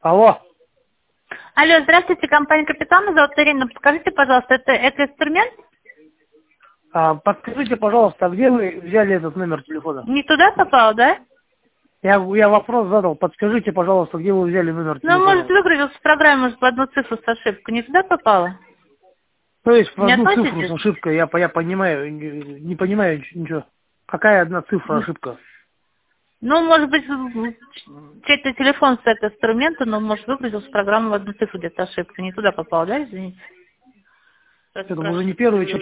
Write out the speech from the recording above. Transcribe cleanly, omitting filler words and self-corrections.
Алло. Алло, здравствуйте, компания «Капитал», меня зовут Ирина. Подскажите, пожалуйста, это инструмент? Подскажите, пожалуйста, где вы взяли этот номер телефона? Не туда попал, да? Я вопрос задал. Подскажите, пожалуйста, где вы взяли номер Ну, может, телефона? выгрузился в программе, может, в одну цифру с ошибкой. Не туда попало? То есть в Не одну цифру с относитесь? ошибкой, я понимаю, не понимаю ничего. Какая одна цифра ошибка? Ну, может быть, чей-то телефон с этого инструмента, но, может, выгрузился в программу в одну цифру где-то ошибка. Не туда попал, да, извините? Это уже не первый